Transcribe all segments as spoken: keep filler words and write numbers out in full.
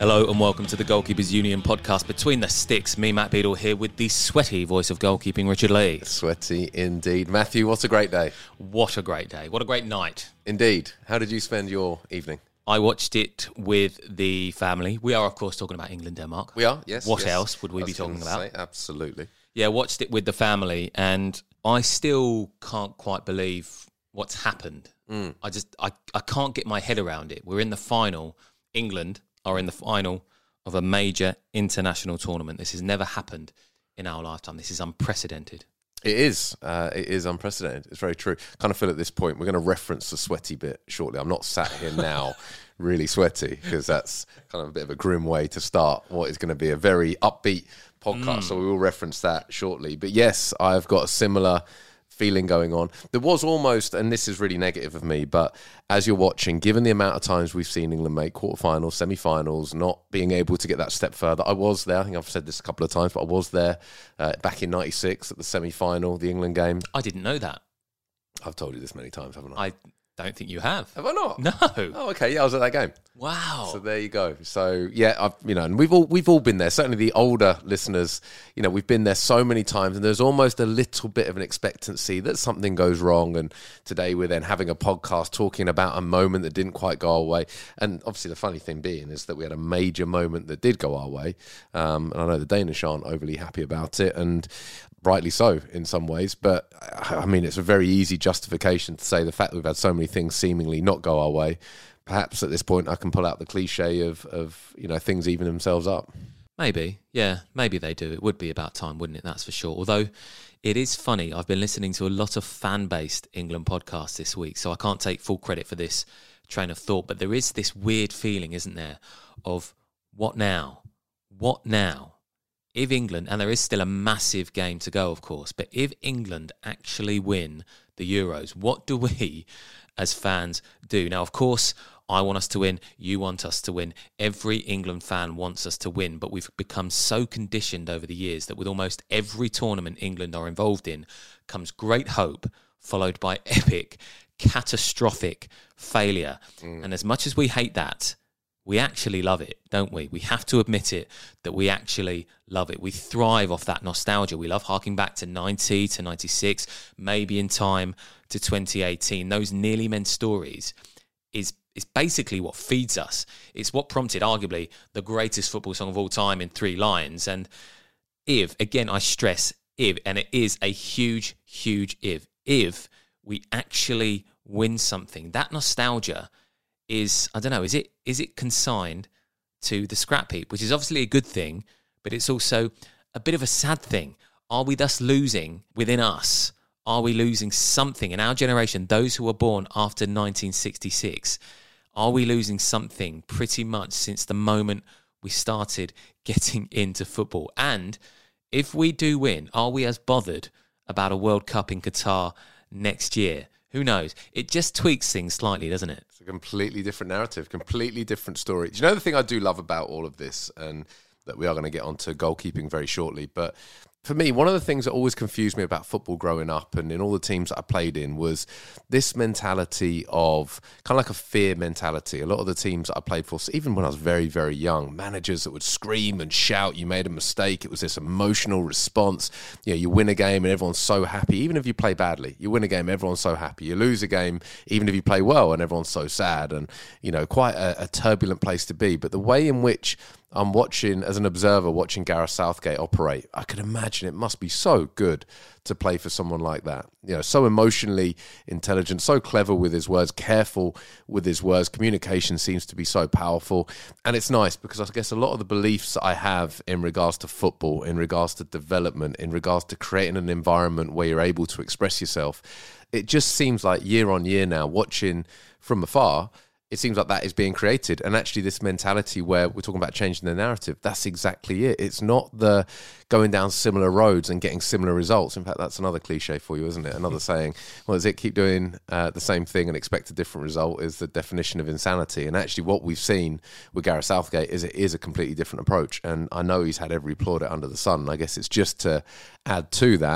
Hello and welcome to the Goalkeepers Union podcast Between the Sticks. Me, Matt Beadle, here with the sweaty voice of goalkeeping, Richard Lee. Sweaty indeed. Matthew, what a great day. What a great day. What a great night. Indeed. How did you spend your evening? I watched it with the family. We are, of course, talking about England-Denmark. We are, yes. What yes. else would we be talking about? Say, absolutely. Yeah, watched it with the family, and I still can't quite believe what's happened. Mm. I just, I, I can't get my head around it. We're in the final. England are in the final of a major international tournament. This has never happened in our lifetime. This is unprecedented. It is. Uh, it is unprecedented. It's very true. Kind of feel at this point, we're going to reference the sweaty bit shortly. I'm not sat here now really sweaty because that's kind of a bit of a grim way to start what is going to be a very upbeat podcast. Mm. So we will reference that shortly. But yes, I've got a similar feeling going on. There was almost, and this is really negative of me, but as you're watching, given the amount of times we've seen England make quarterfinals, semi-finals, not being able to get that step further, I was there, I think I've said this a couple of times, but I was there uh, back in ninety-six at the semi-final, the England game. I didn't know that. I've told you this many times, haven't I? I don't think you have. Have I not? No. Oh, okay. Yeah, I was at that game. Wow. So there you go. So yeah, I've you know, and we've all we've all been there. Certainly the older listeners, you know, we've been there so many times, and there's almost a little bit of an expectancy that something goes wrong. And today we're then having a podcast talking about a moment that didn't quite go our way. And obviously the funny thing being is that we had a major moment that did go our way. Um, and I know the Danish aren't overly happy about it, and rightly so in some ways, but I mean, it's a very easy justification to say the fact that we've had so many things seemingly not go our way. Perhaps at this point I can pull out the cliche of, of you know, things even themselves up. Maybe, yeah, maybe they do. It would be about time, wouldn't it? That's for sure. Although it is funny, I've been listening to a lot of fan-based England podcasts this week, so I can't take full credit for this train of thought, but there is this weird feeling, isn't there, of what now? What now? If England, and there is still a massive game to go, of course, but if England actually win the Euros, what do we as fans do? Now, of course, I want us to win. You want us to win. Every England fan wants us to win, but we've become so conditioned over the years that with almost every tournament England are involved in comes great hope, followed by epic, catastrophic failure. Mm. And as much as we hate that, we actually love it, don't we? We have to admit it, that we actually love it. We thrive off that nostalgia. We love harking back to ninety, to ninety-six, maybe in time to twenty eighteen. Those nearly men stories is, is basically what feeds us. It's what prompted, arguably, the greatest football song of all time in three lines. And if, again, I stress if, and it is a huge, huge if, if we actually win something, that nostalgia is, I don't know, is it is it consigned to the scrap heap, which is obviously a good thing, but it's also a bit of a sad thing. Are we thus losing within us? Are we losing something in our generation, those who were born after nineteen sixty-six? Are we losing something pretty much since the moment we started getting into football? And if we do win, are we as bothered about a World Cup in Qatar next year? Who knows? It just tweaks things slightly, doesn't it? It's a completely different narrative, completely different story. Do you know the thing I do love about all of this, and that we are going to get onto goalkeeping very shortly, but for me, one of the things that always confused me about football growing up and in all the teams that I played in was this mentality of kind of like a fear mentality. A lot of the teams that I played for, even when I was very, very young, managers that would scream and shout, you made a mistake. It was this emotional response. You know, you win a game and everyone's so happy. Even if you play badly, you win a game, everyone's so happy. You lose a game, even if you play well, and everyone's so sad. And, you know, quite a, a turbulent place to be. But the way in which I'm watching, as an observer, watching Gareth Southgate operate, I can imagine it must be so good to play for someone like that. You know, so emotionally intelligent, so clever with his words, careful with his words. Communication seems to be so powerful. And it's nice because I guess a lot of the beliefs I have in regards to football, in regards to development, in regards to creating an environment where you're able to express yourself, it just seems like year on year now, watching from afar, it seems like that is being created. And actually this mentality where we're talking about changing the narrative, that's exactly it. It's not the going down similar roads and getting similar results. In fact, that's another cliche for you, isn't it? Another saying, well, is it keep doing uh, the same thing and expect a different result is the definition of insanity. And actually what we've seen with Gareth Southgate is it is a completely different approach. And I know he's had every plaudit under the sun. And I guess it's just to add to that,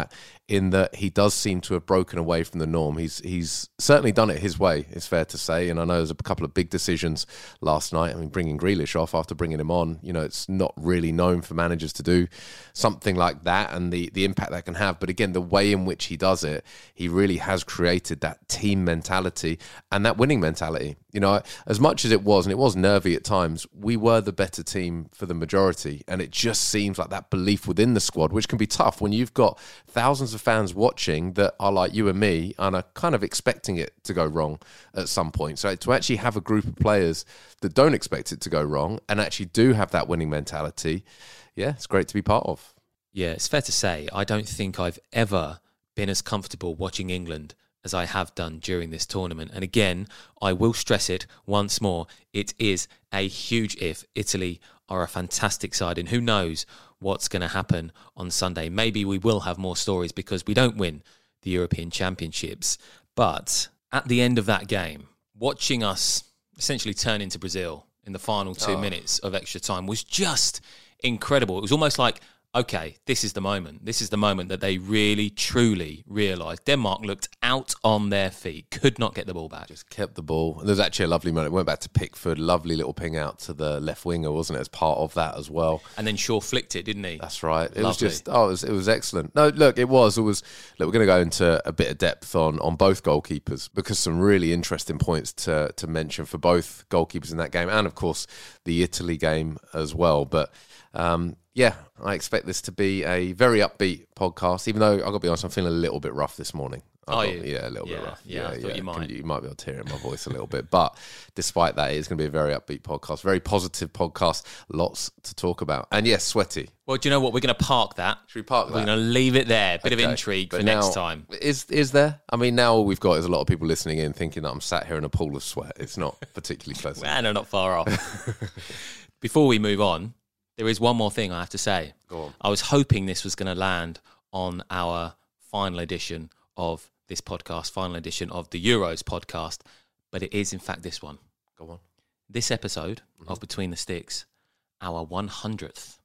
in that he does seem to have broken away from the norm. He's he's certainly done it his way, it's fair to say. And I know there's a couple of big decisions last night. I mean, bringing Grealish off after bringing him on, you know, it's not really known for managers to do something like that and the, the impact that can have. But again, the way in which he does it, he really has created that team mentality and that winning mentality. You know, as much as it was, and it was nervy at times, we were the better team for the majority. And it just seems like that belief within the squad, which can be tough when you've got thousands of fans watching that are like you and me and are kind of expecting it to go wrong at some point. So to actually have a group of players that don't expect it to go wrong and actually do have that winning mentality, yeah, it's great to be part of. Yeah, it's fair to say, I don't think I've ever been as comfortable watching England as I have done during this tournament. And again, I will stress it once more, it is a huge if. Italy are a fantastic side, and who knows what's going to happen on Sunday. Maybe we will have more stories because we don't win the European Championships. But at the end of that game, watching us essentially turn into Brazil in the final two oh. minutes of extra time was just incredible. It was almost like, okay, this is the moment. This is the moment that they really, truly realised. Denmark looked out on their feet, could not get the ball back. Just kept the ball. There was actually a lovely moment. It went back to Pickford, lovely little ping out to the left winger, wasn't it, as part of that as well. And then Shaw flicked it, didn't he? That's right. It lovely. was just, oh, it was, it was excellent. No, look, it was. It was. Look, we're going to go into a bit of depth on, on both goalkeepers because some really interesting points to, to mention for both goalkeepers in that game and, of course, the Italy game as well. But, um, yeah, I expect this to be a very upbeat podcast, even though, I've got to be honest, I'm feeling a little bit rough this morning. Are got, you? Yeah, a little yeah, bit rough. Yeah, yeah, I thought yeah. you might. You might be able to hear it in my voice a little bit. But despite that, it's going to be a very upbeat podcast, very positive podcast, lots to talk about. And yes, sweaty. Well, do you know what? We're going to park that. Should we park that? We're going to leave it there. Bit okay. of intrigue but for now, next time. Is is there? I mean, now all we've got is a lot of people listening in thinking that I'm sat here in a pool of sweat. It's not particularly pleasant. Well, no, not far off. Before we move on, there is one more thing I have to say. Go on. I was hoping this was going to land on our final edition of this podcast, final edition of the Euros podcast, but it is in fact this one. Go on. This episode mm-hmm. of Between the Sticks, our one hundredth.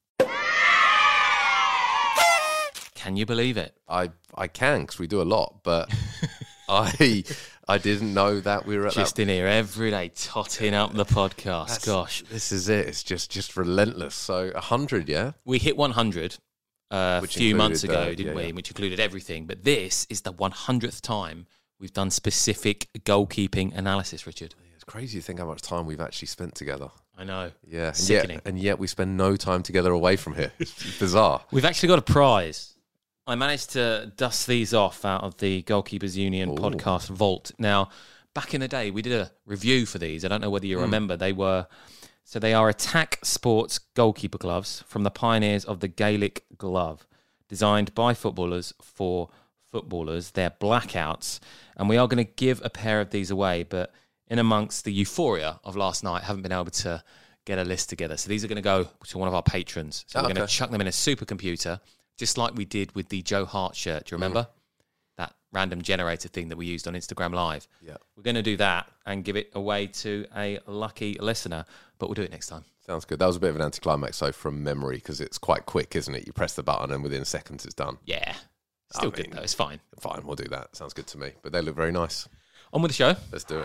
Can you believe it? I I can, because we do a lot, but I I didn't know that we were at just that. in here every day, totting up the podcast. That's, Gosh, this is it. It's just just relentless. So a hundred, yeah. We hit one hundred uh, a few months ago, the, didn't yeah, we? Yeah. Which included everything. But this is the one hundredth time we've done specific goalkeeping analysis, Richard. It's crazy to think how much time we've actually spent together. I know. Yeah, and sickening. yet, and yet we spend no time together away from here. It's bizarre. We've actually got a prize. I managed to dust these off out of the Goalkeepers Union Ooh. podcast vault. Now, back in the day, we did a review for these. I don't know whether you mm. remember. They were, so they are Attack Sports goalkeeper gloves from the pioneers of the Gaelic glove, designed by footballers for footballers. They're blackouts, and we are going to give a pair of these away, but in amongst the euphoria of last night, haven't been able to get a list together. So these are going to go to one of our patrons. So oh, we're okay. going to chuck them in a supercomputer, just like we did with the Joe Hart shirt. Do you remember? Mm. That random generator thing that we used on Instagram Live. Yeah. We're going to do that and give it away to a lucky listener, but we'll do it next time. Sounds good. That was a bit of an anticlimax, though, from memory, because it's quite quick, isn't it? You press the button and within seconds it's done. Yeah. Still I good, mean, though. It's fine. Fine, we'll do that. Sounds good to me. But they look very nice. On with the show. Let's do it.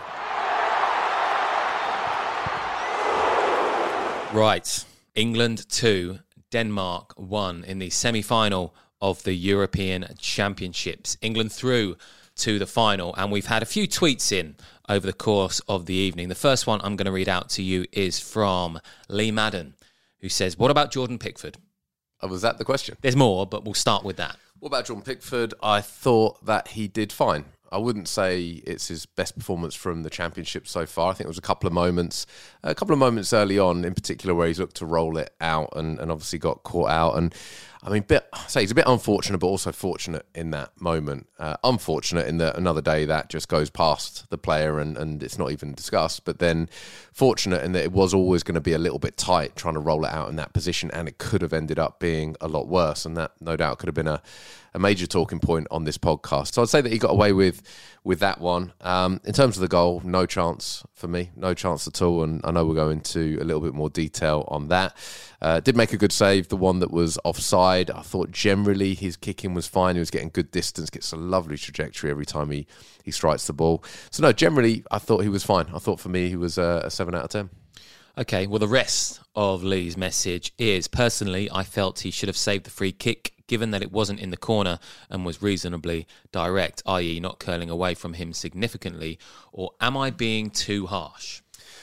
Right. England two, Denmark one in the semi-final of the European Championships. England through to the final, and we've had a few tweets in over the course of the evening. The first one I'm going to read out to you is from Lee Madden, who says, what about Jordan Pickford? Oh, was that the question? There's more, but we'll start with that. What about Jordan Pickford? I thought that he did fine. I wouldn't say it's his best performance from the championship so far. I think there was a couple of moments, a couple of moments early on, in particular, where he's looked to roll it out and, and obviously got caught out. And I mean, bit, I say he's a bit unfortunate, but also fortunate in that moment. Uh, unfortunate in that another day that just goes past the player and, and it's not even discussed. But then fortunate in that it was always going to be a little bit tight trying to roll it out in that position, and it could have ended up being a lot worse. And that, no doubt, could have been a a major talking point on this podcast. So I'd say that he got away with with that one. Um, in terms of the goal, no chance for me, no chance at all. And I know we'll go into a little bit more detail on that. Uh, did make a good save, the one that was offside. I thought generally his kicking was fine. He was getting good distance, gets a lovely trajectory every time he, he strikes the ball. So no, generally I thought he was fine. I thought for me he was a, a seven out of ten. Okay, well, the rest of Lee's message is, personally, I felt he should have saved the free kick, given that it wasn't in the corner and was reasonably direct, that is not curling away from him significantly, or am I being too harsh?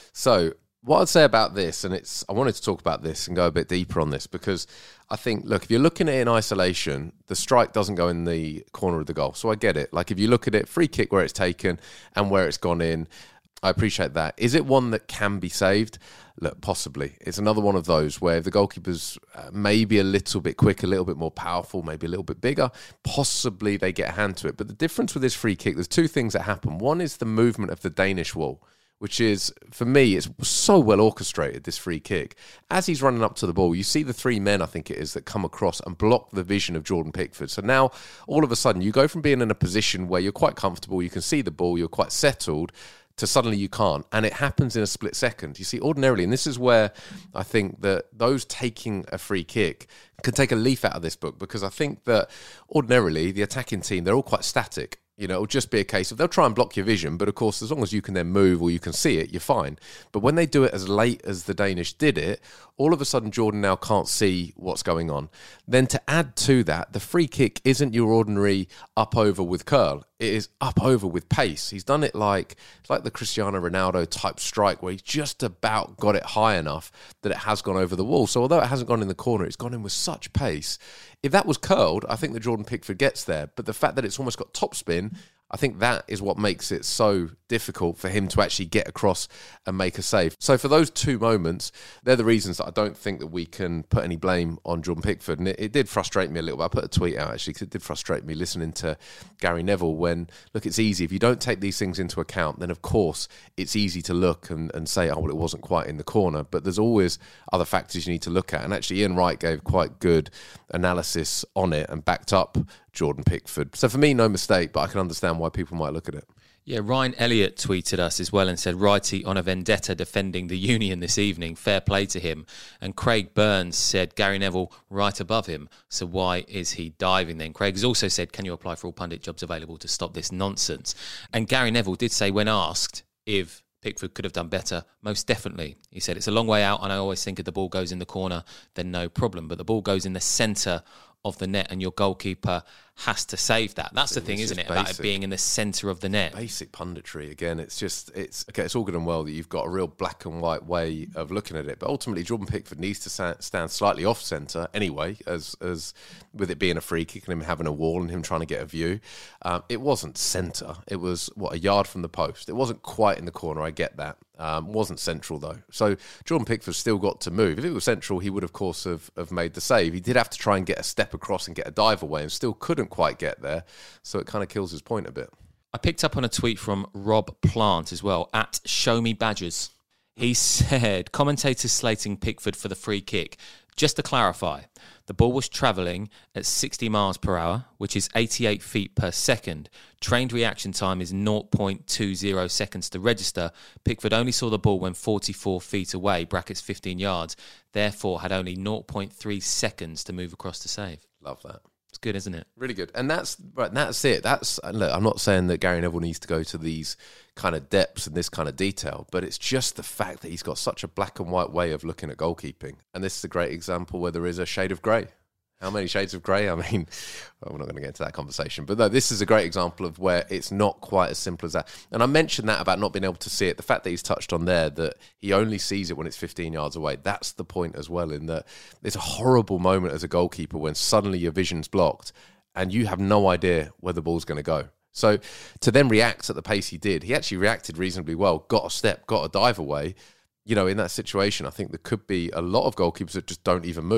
So what I'd say about this, and it's I wanted to talk about this and go a bit deeper on this, because I think, look, if you're looking at it in isolation, the strike doesn't go in the corner of the goal. So I get it. Like, if you look at it, free kick where it's taken and where it's gone in, I appreciate that. Is it one that can be saved? Look, possibly. It's another one of those where if the goalkeeper's uh, maybe a little bit quicker, a little bit more powerful, maybe a little bit bigger, possibly they get a hand to it. But the difference with this free kick, there's two things that happen. One is the movement of the Danish wall, which is, for me, it's so well orchestrated, this free kick. As he's running up to the ball, you see the three men, I think it is, that come across and block the vision of Jordan Pickford. So now, all of a sudden, you go from being in a position where you're quite comfortable, you can see the ball, you're quite settled, to suddenly you can't. And it happens in a split second. You see, ordinarily, and this is where I think that those taking a free kick can take a leaf out of this book, because I think that ordinarily the attacking team, they're all quite static. You know, it'll just be a case of they'll try and block your vision, but of course, as long as you can then move or you can see it, you're fine. But when they do it as late as the Danish did it, all of a sudden Jordan now can't see what's going on. Then to add to that, the free kick isn't your ordinary up over with curl. It is up over with pace. He's done it like it's like the Cristiano Ronaldo type strike where he's just about got it high enough that it has gone over the wall. So although it hasn't gone in the corner, it's gone in with such pace. If that was curled, I think that Jordan Pickford gets there. But the fact that it's almost got topspin, I think that is what makes it so difficult for him to actually get across and make a save. So for those two moments, they're the reasons that I don't think that we can put any blame on Jordan Pickford. And it, it did frustrate me a little bit. I put a tweet out, actually, because it did frustrate me listening to Gary Neville when, look, it's easy. If you don't take these things into account, then of course it's easy to look and, and say, oh, well, it wasn't quite in the corner. But there's always other factors you need to look at. And actually, Ian Wright gave quite good analysis on it and backed up Jordan Pickford. So for me, no mistake, but I can understand why people might look at it. Yeah, Ryan Elliott tweeted us as well and said, righty on a vendetta defending the Union this evening. Fair play to him. And Craig Burns said, Gary Neville right above him. So why is he diving then? Craig has also said, can you apply for all pundit jobs available to stop this nonsense? And Gary Neville did say, when asked if Pickford could have done better, most definitely. He said, it's a long way out and I always think if the ball goes in the corner, then no problem. But the ball goes in the centre of the net and your goalkeeper has to save that. That's the thing, isn't it? Basic. About it being in the centre of the net. Basic punditry. Again, it's just, it's okay, it's all good and well that you've got a real black and white way of looking at it. But ultimately, Jordan Pickford needs to stand slightly off centre anyway, as as with it being a free kick and him having a wall and him trying to get a view. Um, it wasn't centre. It was, what, a yard from the post. It wasn't quite in the corner, I get that. Um, wasn't central, though. So Jordan Pickford still got to move. If it was central, he would, of course, have, have made the save. He did have to try and get a step across and get a dive away and still couldn't quite get there. So it kind of kills his point a bit. I picked up on a tweet from Rob Plant as well, at Show Me Badgers. He said, commentators slating Pickford for the free kick. Just to clarify, the ball was travelling at sixty miles per hour, which is eighty-eight feet per second. Trained reaction time is zero point two zero seconds to register. Pickford only saw the ball when forty-four feet away, brackets fifteen yards, therefore had only zero point three seconds to move across to save. Love that. It's good, isn't it? Really good. And that's right. That's it. That's look, I'm not saying that Gary Neville needs to go to these kind of depths and this kind of detail, but it's just the fact that he's got such a black and white way of looking at goalkeeping. And this is a great example where there is a shade of grey. How many shades of grey? I mean, well, we're not going to get into that conversation. But no, this is a great example of where it's not quite as simple as that. And I mentioned that about not being able to see it. The fact that he's touched on there, that he only sees it when it's fifteen yards away. That's the point as well, in that it's a horrible moment as a goalkeeper when suddenly your vision's blocked and you have no idea where the ball's going to go. So to then react at the pace he did, he actually reacted reasonably well, got a step, got a dive away. You know, in that situation, I think there could be a lot of goalkeepers that just don't even move.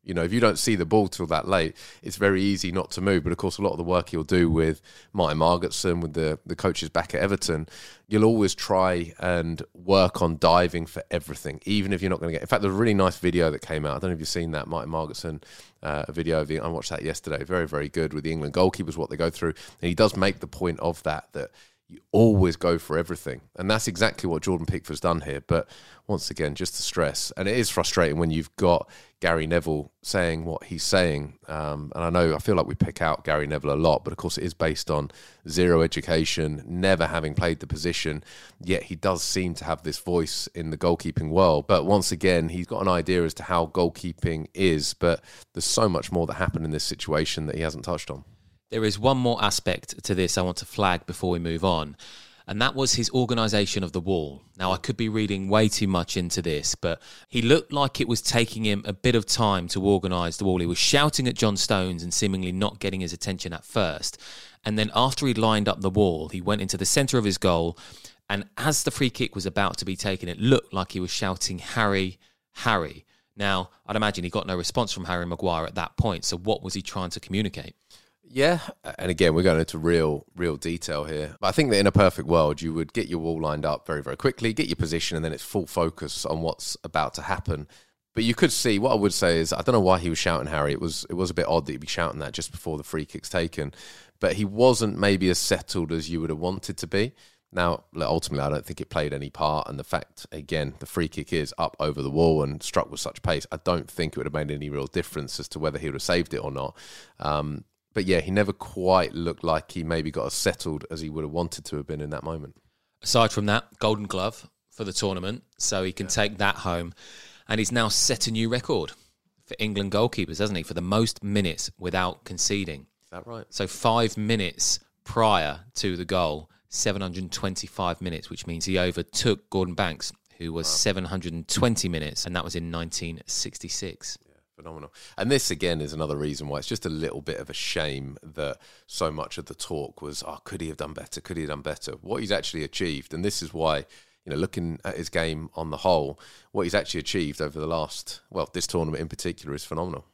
You know, if you don't see the ball till that late, it's very easy not to move. But of course, a lot of the work he'll do with Martin Margetson, with the, the coaches back at Everton, you'll always try and work on diving for everything, even if you're not going to get... In fact, there's a really nice video that came out. I don't know if you've seen that, Martin Margetson, uh, a video of the... I watched that yesterday. Very, very good with the England goalkeepers, what they go through. And he does make the point of that, that you always go for everything. And that's exactly what Jordan Pickford's done here. But once again, just to stress, and it is frustrating when you've got Gary Neville saying what he's saying. Um, and I know, I feel like we pick out Gary Neville a lot, but of course it is based on zero education, never having played the position, yet he does seem to have this voice in the goalkeeping world. But once again, he's got an idea as to how goalkeeping is, but there's so much more that happened in this situation that he hasn't touched on. There is one more aspect to this I want to flag before we move on, and that was his organisation of the wall. Now, I could be reading way too much into this, but he looked like it was taking him a bit of time to organise the wall. He was shouting at John Stones and seemingly not getting his attention at first. And then after he lined up the wall, he went into the centre of his goal, and as the free kick was about to be taken, it looked like he was shouting, "Harry, Harry." Now, I'd imagine he got no response from Harry Maguire at that point, so what was he trying to communicate? Yeah, and again, we're going into real, real detail here. But I think that in a perfect world, you would get your wall lined up very, very quickly, get your position, and then it's full focus on what's about to happen. But you could see, what I would say is, I don't know why he was shouting Harry. It was it was a bit odd that he'd be shouting that just before the free kick's taken. But he wasn't maybe as settled as you would have wanted to be. Now, ultimately, I don't think it played any part. And the fact, again, the free kick is up over the wall and struck with such pace, I don't think it would have made any real difference as to whether he would have saved it or not. Um But yeah, he never quite looked like he maybe got as settled as he would have wanted to have been in that moment. Aside from that, Golden Glove for the tournament, so he can yeah. take that home. And he's now set a new record for England goalkeepers, hasn't he? For the most minutes without conceding. Is that right? So five minutes prior to the goal, seven hundred twenty-five minutes, which means he overtook Gordon Banks, who was wow. seven hundred twenty minutes, and that was in nineteen sixty-six. Phenomenal. And this, again, is another reason why it's just a little bit of a shame that so much of the talk was, oh, could he have done better? Could he have done better? What he's actually achieved, and this is why, you know, looking at his game on the whole, what he's actually achieved over the last, well, this tournament in particular is phenomenal.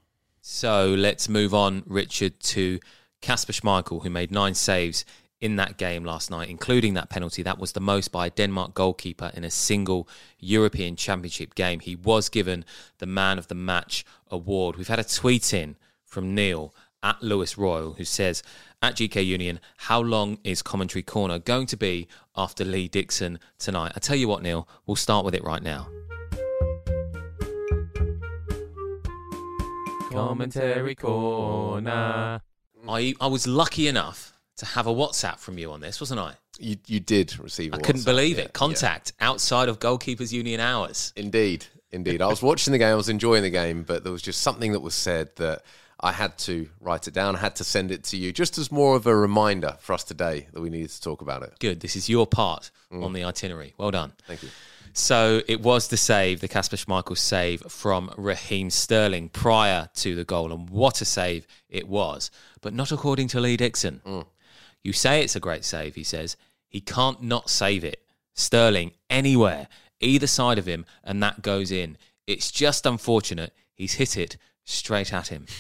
So let's move on, Richard, to Kasper Schmeichel, who made nine saves in that game last night, including that penalty. That was the most by a Denmark goalkeeper in a single European Championship game. He was given the Man of the Match award. We've had a tweet in from Neil at Lewis Royal who says, at G K Union, how long is Commentary Corner going to be after Lee Dixon tonight? I tell you what, Neil, we'll start with it right now. Commentary Corner. I, I was lucky enough to have a WhatsApp from you on this, wasn't I? You you did receive a I WhatsApp. couldn't believe yeah, it. Contact yeah. outside of Goalkeepers Union hours. Indeed, indeed. I was watching the game, I was enjoying the game, but there was just something that was said that I had to write it down, I had to send it to you, just as more of a reminder for us today that we needed to talk about it. Good. This is your part mm. on the itinerary. Well done. Thank you. So it was the save, the Kasper Schmeichel save from Raheem Sterling prior to the goal, and what a save it was. But not according to Lee Dixon. Mm. You say it's a great save, he says. He can't not save it. Sterling, anywhere, either side of him, and that goes in. It's just unfortunate he's hit it straight at him.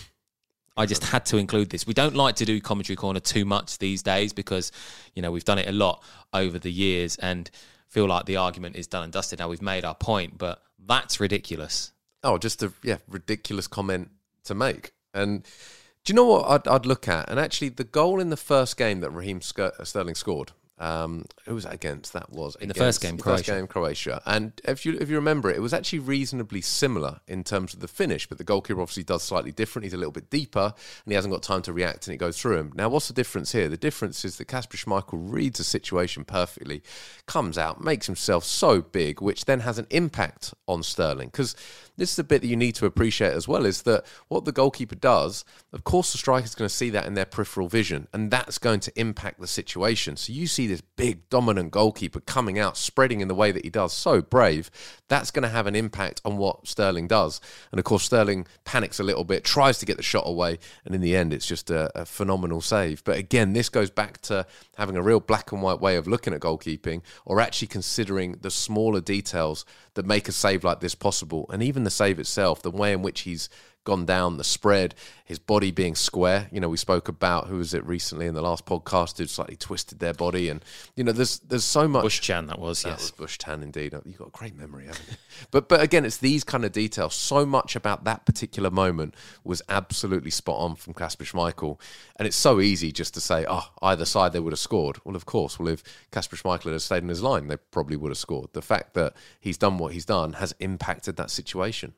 I just had to include this. We don't like to do Commentary Corner too much these days because, you know, we've done it a lot over the years and feel like the argument is done and dusted. Now we've made our point, but that's ridiculous. Oh, just a yeah ridiculous comment to make. And do you know what I'd, I'd look at? And actually, the goal in the first game that Raheem Sterling scored, um, who was that against? That was in the against, first game, the Croatia. First game, Croatia. And if you if you remember it, it was actually reasonably similar in terms of the finish, but the goalkeeper obviously does slightly different. He's a little bit deeper, and he hasn't got time to react, and it goes through him. Now, what's the difference here? The difference is that Kasper Schmeichel reads the situation perfectly, comes out, makes himself so big, which then has an impact on Sterling. Because this is the bit that you need to appreciate as well, is that what the goalkeeper does, of course the striker's going to see that in their peripheral vision, and that's going to impact the situation. So you see this big, dominant goalkeeper coming out, spreading in the way that he does, so brave, that's going to have an impact on what Sterling does. And of course Sterling panics a little bit, tries to get the shot away, and in the end it's just a, a phenomenal save. But again, this goes back to having a real black and white way of looking at goalkeeping, or actually considering the smaller details that make a save like this possible. And even the save itself, the way in which he's gone down, the spread, his body being square. You know, we spoke about, who was it recently in the last podcast, who slightly twisted their body. And, you know, there's there's so much. Bush-Chan, that was, that yes. was Bush-Chan, indeed. You've got a great memory, haven't you? But, but again, it's these kind of details. So much about that particular moment was absolutely spot on from Kasper Schmeichel. And it's so easy just to say, oh, either side they would have scored. Well, of course. Well, if Kasper Schmeichel had stayed in his line, they probably would have scored. The fact that he's done what he's done has impacted that situation.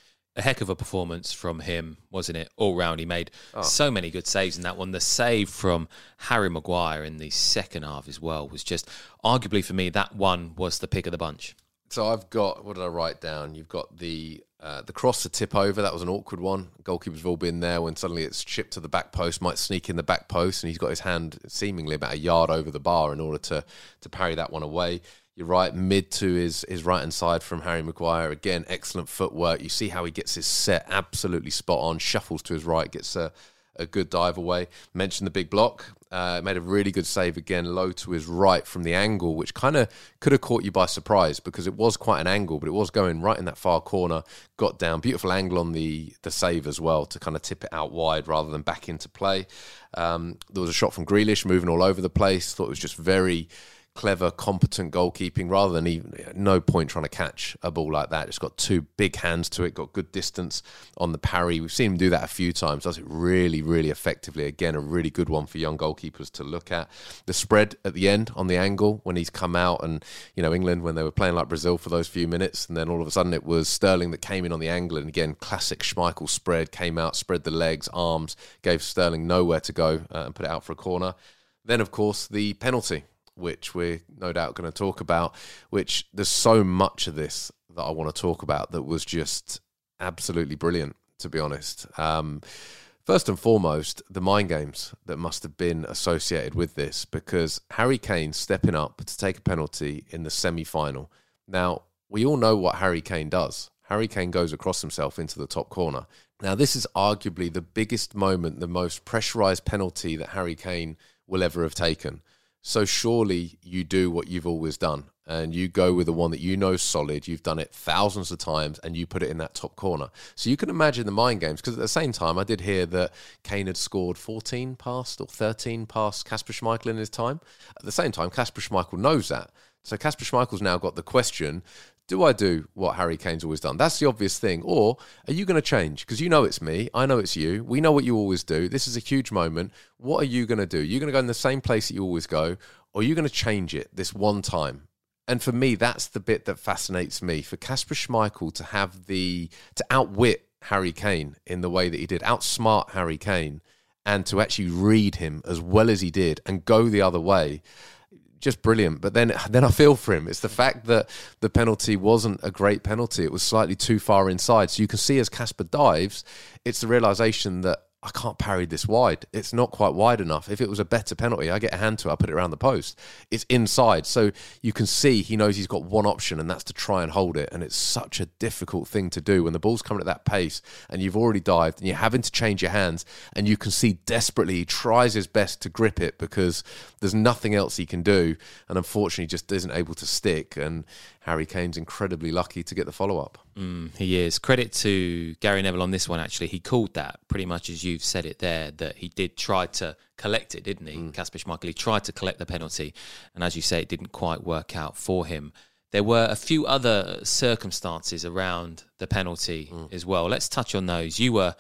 A heck of a performance from him, wasn't it? All round, he made oh. so many good saves in that one. The save from Harry Maguire in the second half as well was just, arguably for me, that one was the pick of the bunch. So I've got, what did I write down? You've got the uh, the cross to tip over. That was an awkward one. Goalkeepers have all been there when suddenly it's chipped to the back post, might sneak in the back post, and he's got his hand seemingly about a yard over the bar in order to to parry that one away. You're right, mid to his, his right-hand side from Harry Maguire. Again, excellent footwork. You see how he gets his set absolutely spot on, shuffles to his right, gets a, a good dive away. Mentioned the big block. Uh, made a really good save again, low to his right from the angle, which kind of could have caught you by surprise because it was quite an angle, but it was going right in that far corner, got down. Beautiful angle on the, the save as well to kind of tip it out wide rather than back into play. Um, there was a shot from Grealish moving all over the place. Thought it was just very clever, competent goalkeeping rather than even, no point trying to catch a ball like that. It's got two big hands to it, got good distance on the parry. We've seen him do that a few times, does it really, really effectively. Again, a really good one for young goalkeepers to look at. The spread at the end on the angle when he's come out and, you know, England when they were playing like Brazil for those few minutes and then all of a sudden it was Sterling that came in on the angle and again, classic Schmeichel spread, came out, spread the legs, arms, gave Sterling nowhere to go uh, and put it out for a corner. Then, of course, the penalty, which we're no doubt going to talk about, which there's so much of this that I want to talk about that was just absolutely brilliant, to be honest. Um, first and foremost, the mind games that must have been associated with this, because Harry Kane stepping up to take a penalty in the semi-final. Now, we all know what Harry Kane does. Harry Kane goes across himself into the top corner. Now, this is arguably the biggest moment, the most pressurised penalty that Harry Kane will ever have taken. So surely you do what you've always done and you go with the one that you know is solid. You've done it thousands of times and you put it in that top corner. So you can imagine the mind games, because at the same time, I did hear that Kane had scored fourteen past or thirteen past Kasper Schmeichel in his time. At the same time, Kasper Schmeichel knows that. So Kasper Schmeichel's now got the question, do I do what Harry Kane's always done? That's the obvious thing. Or are you going to change? Because you know it's me. I know it's you. We know what you always do. This is a huge moment. What are you going to do? You're going to go in the same place that you always go, or are you going to change it this one time? And for me, that's the bit that fascinates me. For Kasper Schmeichel to have the, to outwit Harry Kane in the way that he did, outsmart Harry Kane, and to actually read him as well as he did and go the other way, just brilliant. But then then I feel for him. It's the fact that the penalty wasn't a great penalty. It was slightly too far inside. So you can see as Kasper dives, it's the realisation that I can't parry this wide. It's not quite wide enough. If it was a better penalty, I get a hand to it, I put it around the post. It's inside. So you can see he knows he's got one option, and that's to try and hold it. And it's such a difficult thing to do when the ball's coming at that pace and you've already dived and you're having to change your hands, and you can see desperately he tries his best to grip it because there's nothing else he can do. And unfortunately just isn't able to stick. And Harry Kane's incredibly lucky to get the follow-up. Mm, he is. Credit to Gary Neville on this one, actually. He called that pretty much as you've said it there, that he did try to collect it, didn't he, mm. Kasper Schmeichel? He tried to collect the penalty, and as you say, it didn't quite work out for him. There were a few other circumstances around the penalty mm. as well. Let's touch on those. You were...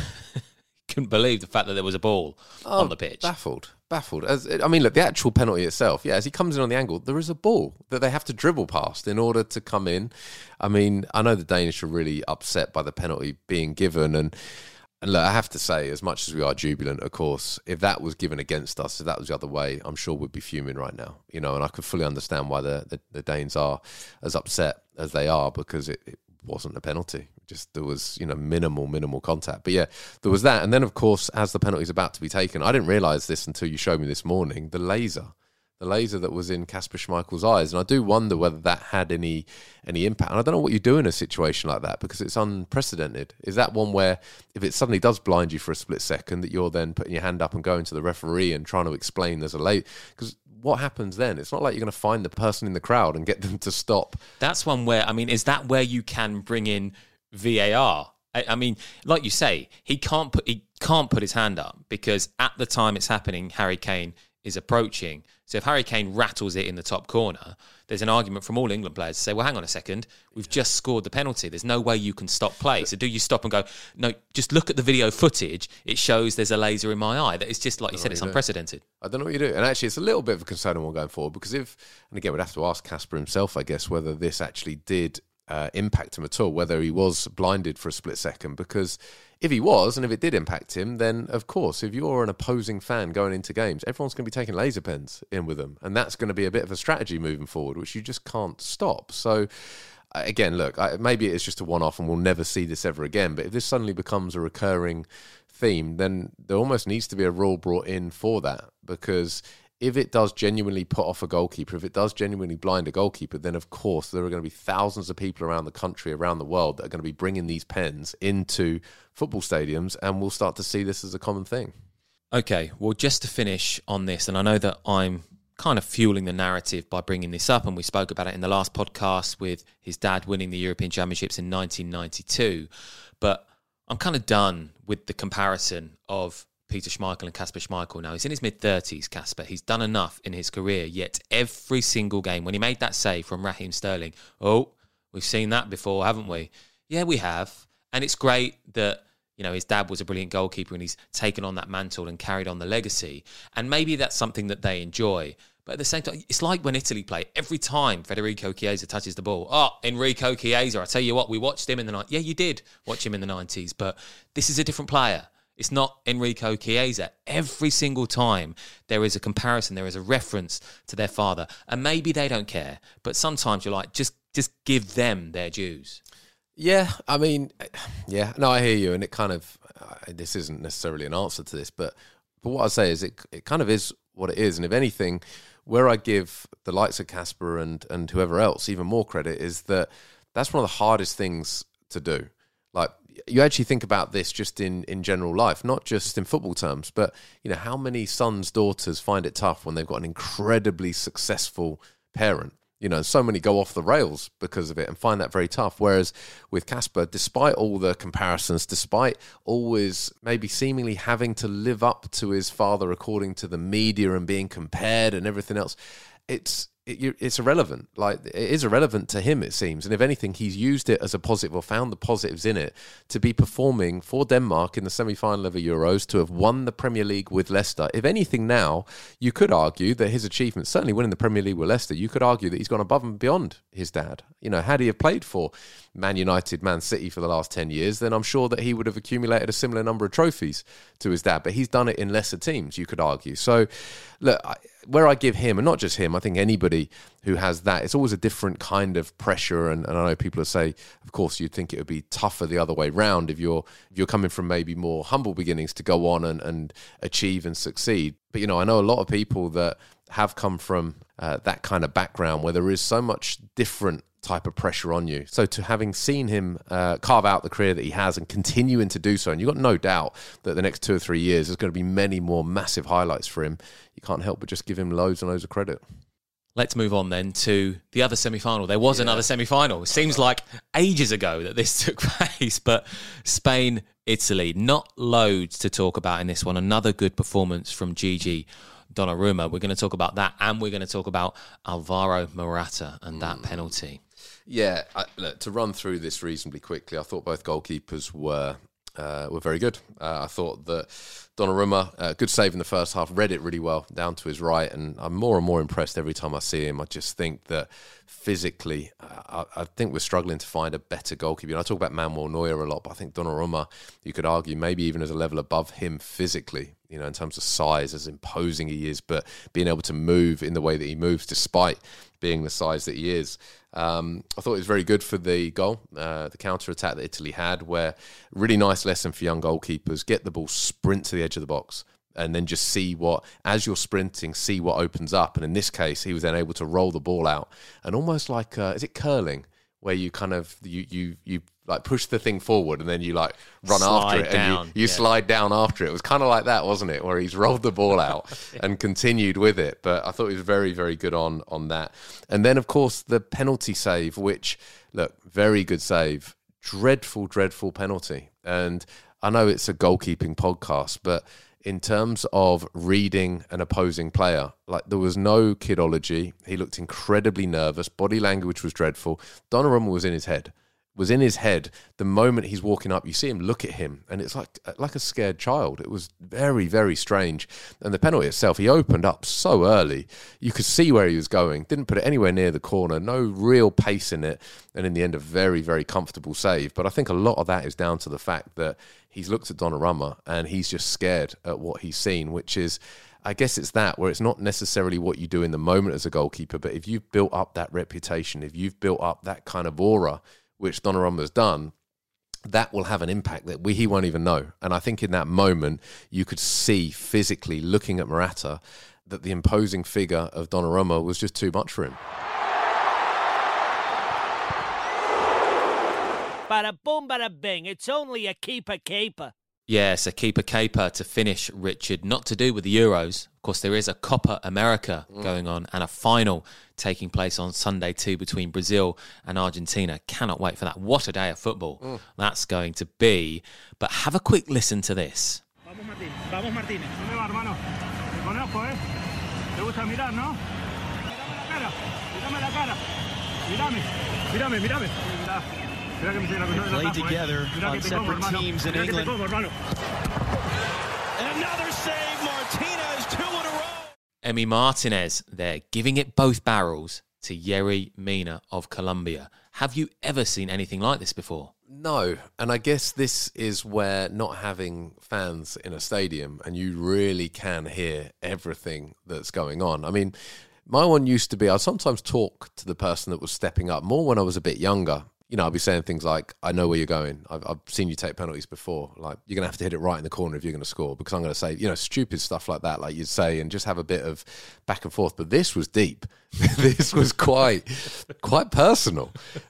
couldn't believe the fact that there was a ball oh, on the pitch. Baffled. Baffled. As I mean, look, the actual penalty itself, yeah, as he comes in on the angle, there is a ball that they have to dribble past in order to come in. I mean, I know the Danish are really upset by the penalty being given, and and look, I have to say, as much as we are jubilant, of course, if that was given against us, if that was the other way, I'm sure we'd be fuming right now, you know, and I could fully understand why the, the, the Danes are as upset as they are, because it, it wasn't a penalty. Just there was, you know, minimal, minimal contact. But yeah, there was that. And then, of course, as the penalty is about to be taken, I didn't realise this until you showed me this morning, the laser. The laser that was in Kasper Schmeichel's eyes. And I do wonder whether that had any any impact. And I don't know what you do in a situation like that, because it's unprecedented. Is that one where if it suddenly does blind you for a split second, that you're then putting your hand up and going to the referee and trying to explain there's a late... Because what happens then? It's not like you're going to find the person in the crowd and get them to stop. That's one where, I mean, is that where you can bring in V A R I, I mean, like you say, he can't put he can't put his hand up because at the time it's happening, Harry Kane is approaching. So if Harry Kane rattles it in the top corner, there's an argument from all England players to say, well, hang on a second, we've just scored the penalty. There's no way you can stop play. So do you stop and go, no, just look at the video footage. It shows there's a laser in my eye. That it's just, like you said, it's unprecedented. I don't know what you do. And actually, it's a little bit of a concerning one going forward because if, and again, we'd have to ask Kasper himself, I guess, whether this actually did uh, impact him at all, whether he was blinded for a split second. Because if he was, and if it did impact him, then of course, if you're an opposing fan going into games, everyone's going to be taking laser pens in with them. And that's going to be a bit of a strategy moving forward, which you just can't stop. So again, look, I, maybe it's just a one-off and we'll never see this ever again. But if this suddenly becomes a recurring theme, then there almost needs to be a rule brought in for that. Because if it does genuinely put off a goalkeeper, if it does genuinely blind a goalkeeper, then of course there are going to be thousands of people around the country, around the world that are going to be bringing these pens into football stadiums, and we'll start to see this as a common thing. Okay, well, just to finish on this, and I know that I'm kind of fueling the narrative by bringing this up, and we spoke about it in the last podcast with his dad winning the European Championships in nineteen ninety-two, but I'm kind of done with the comparison of Peter Schmeichel and Kasper Schmeichel now. He's in his mid-thirties, Kasper. He's done enough in his career, yet every single game, when he made that save from Raheem Sterling, oh, we've seen that before, haven't we? Yeah, we have. And it's great that, you know, his dad was a brilliant goalkeeper and he's taken on that mantle and carried on the legacy. And maybe that's something that they enjoy. But at the same time, it's like when Italy play. Every time Federico Chiesa touches the ball, oh, Enrico Chiesa, I tell you what, we watched him in the nineties. Yeah, you did watch him in the nineties, but this is a different player. It's not Enrico Chiesa. Every single time there is a comparison, there is a reference to their father. And maybe they don't care, but sometimes you're like, just just give them their dues. Yeah, I mean, yeah, no, I hear you. And it kind of, uh, this isn't necessarily an answer to this, but, but what I say is it it kind of is what it is. And if anything, where I give the likes of Kasper and, and whoever else even more credit is that that's one of the hardest things to do. Like, you actually think about this just in, in general life, not just in football terms, but, you know, how many sons, daughters find it tough when they've got an incredibly successful parent? You know, so many go off the rails because of it and find that very tough. Whereas with Kasper, despite all the comparisons, despite always maybe seemingly having to live up to his father according to the media and being compared and everything else, it's It, it's irrelevant. Like, it is irrelevant to him, it seems. And if anything, he's used it as a positive or found the positives in it to be performing for Denmark in the semi-final of the Euros, to have won the Premier League with Leicester. If anything now, you could argue that his achievements, certainly winning the Premier League with Leicester, you could argue that he's gone above and beyond his dad. You know, had he have played for Man United, Man City for the last ten years, then I'm sure that he would have accumulated a similar number of trophies to his dad. But he's done it in lesser teams, you could argue. So, look, I, where I give him, and not just him, I think anybody who has that, it's always a different kind of pressure. And, and I know people will say, of course, you'd think it would be tougher the other way round if you're if you're coming from maybe more humble beginnings to go on and, and achieve and succeed. But, you know, I know a lot of people that have come from uh, that kind of background where there is so much different type of pressure on you. So to having seen him uh, carve out the career that he has and continuing to do so, and you've got no doubt that the next two or three years there's going to be many more massive highlights for him, you can't help but just give him loads and loads of credit. Let's move on then to the other semi-final. There was yeah. another semi-final. It seems like ages ago that this took place, but Spain, Italy, not loads to talk about in this one. Another good performance from Gigi Donnarumma. We're going to talk about that, and we're going to talk about Alvaro Morata and that mm. penalty. Yeah, I, look, to run through this reasonably quickly, I thought both goalkeepers were uh, were very good. Uh, I thought that Donnarumma, uh, good save in the first half, read it really well down to his right, and I'm more and more impressed every time I see him. I just think that physically, uh, I, I think we're struggling to find a better goalkeeper. And I talk about Manuel Neuer a lot, but I think Donnarumma, you could argue, maybe even as a level above him physically, you know, in terms of size, as imposing he is, but being able to move in the way that he moves despite being the size that he is. Um, I thought it was very good for the goal, uh, the counter-attack that Italy had, where really nice lesson for young goalkeepers, get the ball, sprint to the edge of the box, and then just see what, as you're sprinting, see what opens up. And in this case, he was then able to roll the ball out. And almost like, uh, is it curling? Where you kind of, you you you like push the thing forward and then you like run slide after it down, and you, you yeah. slide down after it. It was kind of like that, wasn't it? Where he's rolled the ball out yeah. and continued with it. But I thought he was very, very good on on that. And then, of course, the penalty save, which, look, very good save. dreadful, dreadful penalty. And I know it's a goalkeeping podcast, but in terms of reading an opposing player, like there was no kidology. He looked incredibly nervous. Body language was dreadful. Donnarumma was in his head. Was in his head. The moment he's walking up, you see him look at him, and it's like like a scared child. It was very, very strange. And the penalty itself, he opened up so early. You could see where he was going. Didn't put it anywhere near the corner. No real pace in it. And in the end, a very, very comfortable save. But I think a lot of that is down to the fact that he's looked at Donnarumma and he's just scared at what he's seen, which is, I guess it's that, where it's not necessarily what you do in the moment as a goalkeeper, but if you've built up that reputation, if you've built up that kind of aura, which Donnarumma's done, that will have an impact that we, he won't even know. And I think in that moment, you could see physically, looking at Morata, that the imposing figure of Donnarumma was just too much for him. Bada boom, bada bing. It's only a keeper caper. Yes, a keeper caper to finish, Richard. Not to do with the Euros. Of course, there is a Copa America mm. going on and a final taking place on Sunday too between Brazil and Argentina. Cannot wait for that. What a day of football mm. that's going to be. But have a quick listen to this. Vamos, Martín. Vamos, Martínez. ¿Dónde va, hermano? Te conozco, ¿eh? Te gusta mirar, ¿no? Mírame la cara. Mírame la cara. Mírame. Mírame, mírame. Mira. They played together on separate teams in England. And another save, Martinez, two in a row. Emi Martinez there, giving it both barrels to Yerry Mina of Colombia. Have you ever seen anything like this before? No, and I guess this is where not having fans in a stadium and you really can hear everything that's going on. I mean, my one used to be, I'd sometimes talk to the person that was stepping up more when I was a bit younger. You know, I'll be saying things like, I know where you're going. I've, I've seen you take penalties before. Like, you're going to have to hit it right in the corner if you're going to score, because I'm going to say, you know, stupid stuff like that, like you'd say, and just have a bit of back and forth. But this was deep. This was quite, quite personal.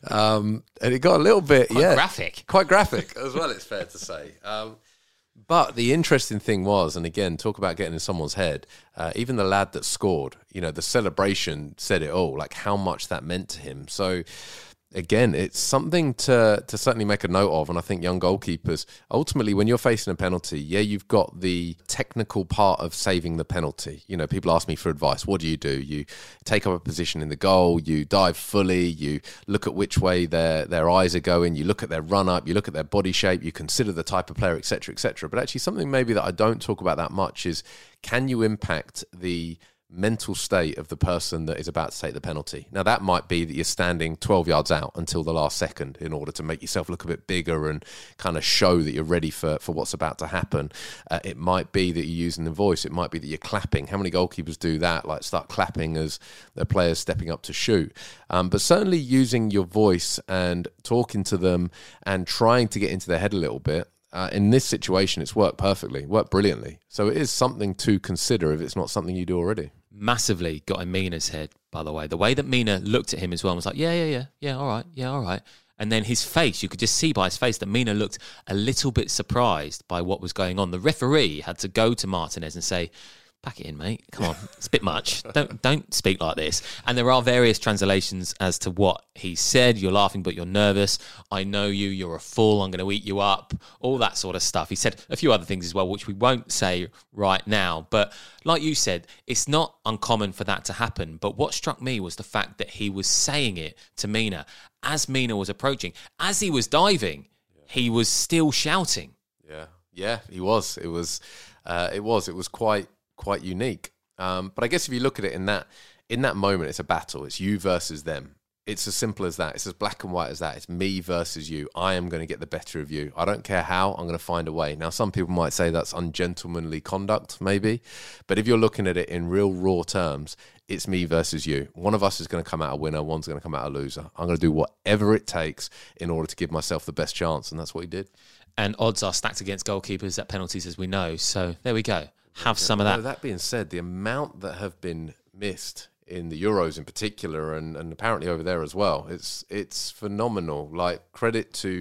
Um, and it got a little bit, quite yeah. graphic. Quite graphic as well, it's fair to say. Um, but the interesting thing was, and again, talk about getting in someone's head, uh, even the lad that scored, you know, the celebration said it all, like how much that meant to him. So, again, it's something to to certainly make a note of. And I think young goalkeepers, ultimately, when you're facing a penalty, yeah, you've got the technical part of saving the penalty. You know, people ask me for advice. What do you do? You take up a position in the goal, you dive fully, you look at which way their, their eyes are going, you look at their run-up, you look at their body shape, you consider the type of player, et cetera, et cetera. But actually, something maybe that I don't talk about that much is, can you impact the mental state of the person that is about to take the penalty? Now, that might be that you're standing twelve yards out until the last second in order to make yourself look a bit bigger and kind of show that you're ready for, for what's about to happen. Uh, it might be that you're using the voice. It might be that you're clapping. How many goalkeepers do that, like start clapping as the player's stepping up to shoot? Um, but certainly using your voice and talking to them and trying to get into their head a little bit. Uh, in this situation, it's worked perfectly, worked brilliantly. So it is something to consider if it's not something you do already. Massively got in Mina's head, by the way. The way that Mina looked at him as well and was like, yeah, yeah, yeah, yeah, all right, yeah, all right. And then his face, you could just see by his face that Mina looked a little bit surprised by what was going on. The referee had to go to Martinez and say, pack it in, mate. Come on, it's a bit much. Don't don't speak like this. And there are various translations as to what he said. You're laughing, but you're nervous. I know you. You're a fool. I'm going to eat you up. All that sort of stuff. He said a few other things as well, which we won't say right now. But like you said, it's not uncommon for that to happen. But what struck me was the fact that he was saying it to Mina as Mina was approaching. As he was diving, yeah. he was still shouting. Yeah, yeah, he was. It was. Uh, it was. It was quite. quite unique. Um, but I guess if you look at it in that in that moment, it's a battle. It's you versus them. It's as simple as that. It's as black and white as that. It's me versus you. I am going to get the better of you. I don't care how. I'm going to find a way. Now, some people might say that's ungentlemanly conduct, maybe. But if you're looking at it in real raw terms, it's me versus you. One of us is going to come out a winner. One's going to come out a loser. I'm going to do whatever it takes in order to give myself the best chance. And that's what he did. And odds are stacked against goalkeepers at penalties, as we know. So there we go. Have some of that. Well, that being said, the amount that have been missed in the Euros in particular, and, and apparently over there as well, it's it's phenomenal. Like, credit to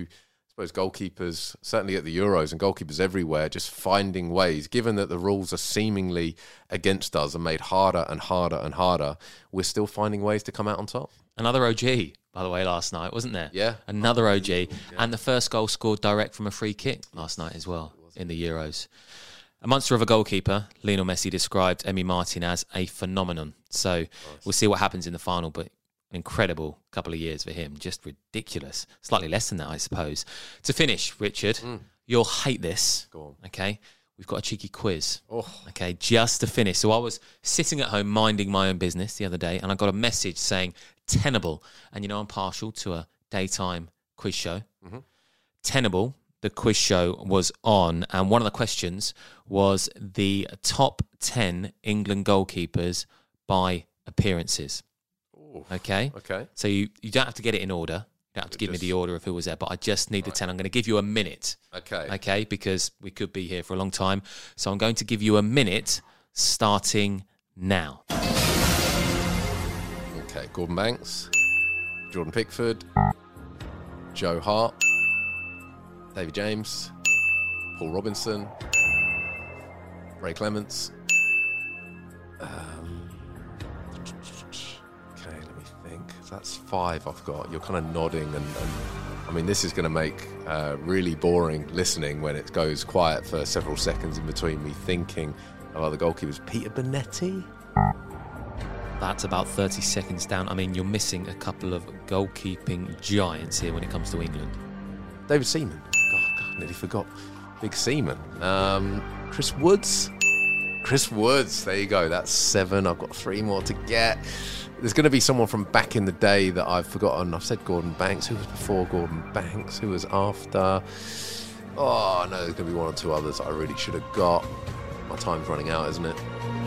I suppose goalkeepers, certainly at the Euros and goalkeepers everywhere, just finding ways, given that the rules are seemingly against us and made harder and harder and harder, we're still finding ways to come out on top. Another O G, by the way, last night, wasn't there? Yeah. Another O G. Yeah. And the first goal scored direct from a free kick last night as well in the Euros. A monster of a goalkeeper, Lionel Messi described Emi Martin as a phenomenon. So nice. We'll see what happens in the final, but incredible couple of years for him. Just ridiculous. Slightly less than that, I suppose. To finish, Richard, mm. you'll hate this. Go on. Okay. We've got a cheeky quiz. Oh. Okay, just to finish. So I was sitting at home minding my own business the other day, and I got a message saying Tenable. And you know I'm partial to a daytime quiz show. Mm-hmm. Tenable, the quiz show was on, and one of the questions was the top ten England goalkeepers by appearances. Okay. Okay. So you, you don't have to get it in order. You don't have to give just, me the order of who was there, but I just need the right. ten. I'm going to give you a minute. Okay. Okay, because we could be here for a long time. So I'm going to give you a minute starting now. Okay. Gordon Banks, Jordan Pickford, Joe Hart, David James, Paul Robinson, Ray Clements. Um, That's five I've got. You're kind of nodding and, and I mean, this is going to make uh, really boring listening when it goes quiet for several seconds in between me thinking of other goalkeepers. Peter Bonetti? That's about thirty seconds down. I mean, you're missing a couple of goalkeeping giants here when it comes to England. David Seaman. God, God, nearly forgot. Big Seaman. Um, Chris Woods? Chris Woods. There you go. That's seven. I've got three more to get. There's going to be someone from back in the day that I've forgotten. I've said Gordon Banks. Who was before Gordon Banks? Who was after? Oh, no, there's going to be one or two others that I really should have got. My time's running out, isn't it?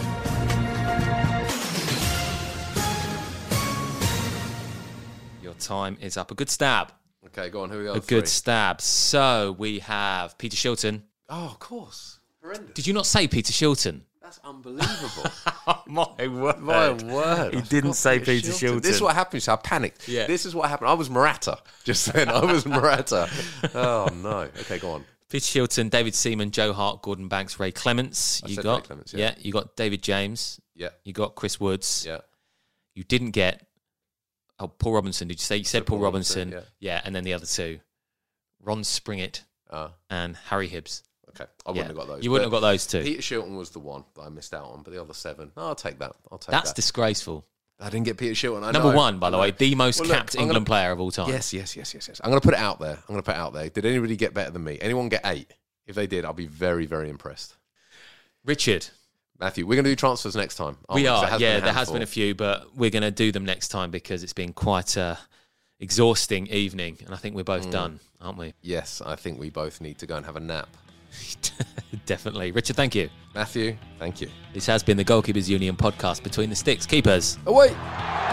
Your time is up. A good stab. Okay, go on. Who are the A other good three? stab. So we have Peter Shilton. Oh, of course. Horrendous. Did you not say Peter Shilton? That's unbelievable. My word. My word. He didn't say Peter Shilton. This is what happened. So I panicked. Yeah. This is what happened. I was Morata just then. I was Morata. Oh, no. Okay, go on. Peter Shilton, David Seaman, Joe Hart, Gordon Banks, Ray Clements. I You said got, Ray Clements, yeah. yeah. You got David James. Yeah. You got Chris Woods. Yeah. You didn't get oh Paul Robinson. Did you say you said Paul, Paul Robinson? Robinson, yeah. yeah, and then the other two, Ron Springett Uh, and Harry Hibbs. okay, I wouldn't Yeah. have got those. You wouldn't But have got those two. Peter Shilton was the one that I missed out on, but the other seven, oh, I'll take that. I'll take That's that. disgraceful. I didn't get Peter Shilton. I Number know, one, by I the know. way, the most Well, look, capped I'm England gonna- player of all time. Yes, yes, yes, yes, yes. I'm going to put it out there. I'm going to put it out there. Did anybody get better than me? Anyone get eight? If they did, I'll be very, very impressed. Richard. Matthew, we're going to do transfers next time. We we? are, There yeah, been there has handful. been a few, but we're going to do them next time because it's been quite a exhausting evening, and I think we're both mm. done, aren't we? Yes, I think we both need to go and have a nap. Definitely. Richard, thank you. Matthew, thank you. This has been the Goalkeepers Union podcast, Between the Sticks. Keepers. Away!